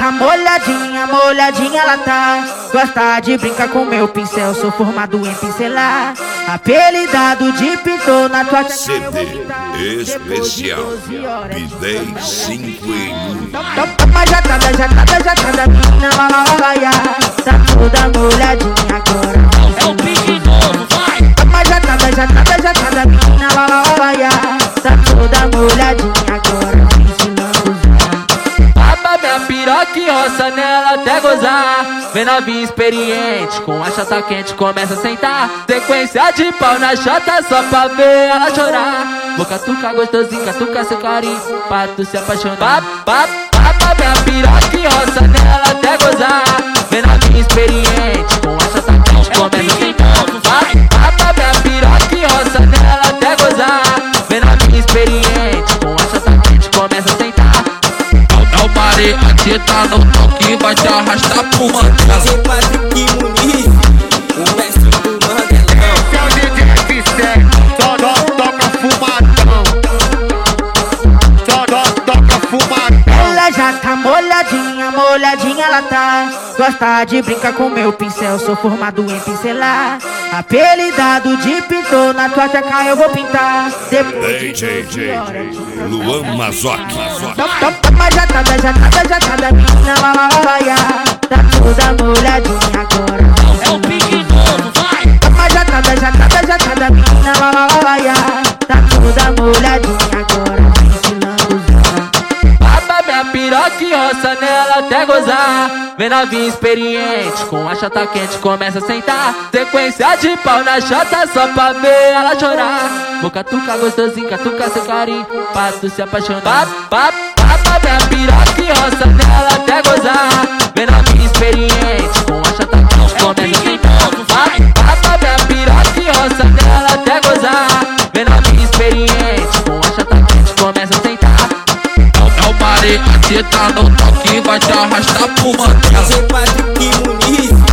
tá molhadinha, molhadinha ela tá. Gosta de brincar com meu pincel, sou formado em pincelar. Apelidado de pintor na tua CD especial Bidei 5 em 1. Toma jatada, jatada, jatada, menina lalaia. Tá toda molhadinha agora. É o pique novo, vai! Toma jatada, jatada, jatada, menina lalaia. Tá toda molhadinha agora. Baba minha piroca e roça nela até gozar. Vem novinha experiente, com a chata quente começa a sentar. Sequência de pau na chata só pra ver ela chorar. Vou catucar gostosinho, catucar seu carinho, pra tu se apaixonar. Baba minha piroca e roça nela até gozar. Vem novinha experiente, com a chata quente começa a sentar. Baba minha piroca e roça nela até gozar. Vem novinha experiente, com a chata quente começa a sentar. A teta no toque vai te arrastar pro Mandela. DJ Patrick Muniz, o mestre do Mandelão. Esse é o DJ F7, só toca fumadão. Só toca fumadão. Ela já tá molhadinha, molhadinha ela tá. Gosta de brincar com meu pincel, sou formado em pincelar. Apelidado de pintor, na tua teca eu vou pintar. DJ Luan Mazoc. Toma jatada, jatada, jatada, menina lalaia. Tá toda molhadinha agora. É o pique novo, vai! Toma jatada, jatada, jatada, menina lalaia. Tá toda molhadinha agora. Baba minha piroca e roça nela até gozar. Vem novinha experiente, com a chata quente começa a sentar. Sequência de pau na chata só pra ver ela chorar. Vou catucar gostosinho, catucar seu carinho, pra tu se apaixonar. Baba minha piroca e roça nela até gozar. Vem novinha experiente, com a chata quente começa a sentar. Baba minha piroca e roça nela até gozar. Vem novinha experiente, com a chata quente começa a sentar. A teta no toque vai te arrastar pro Mandela. DJ Patrick Muniz,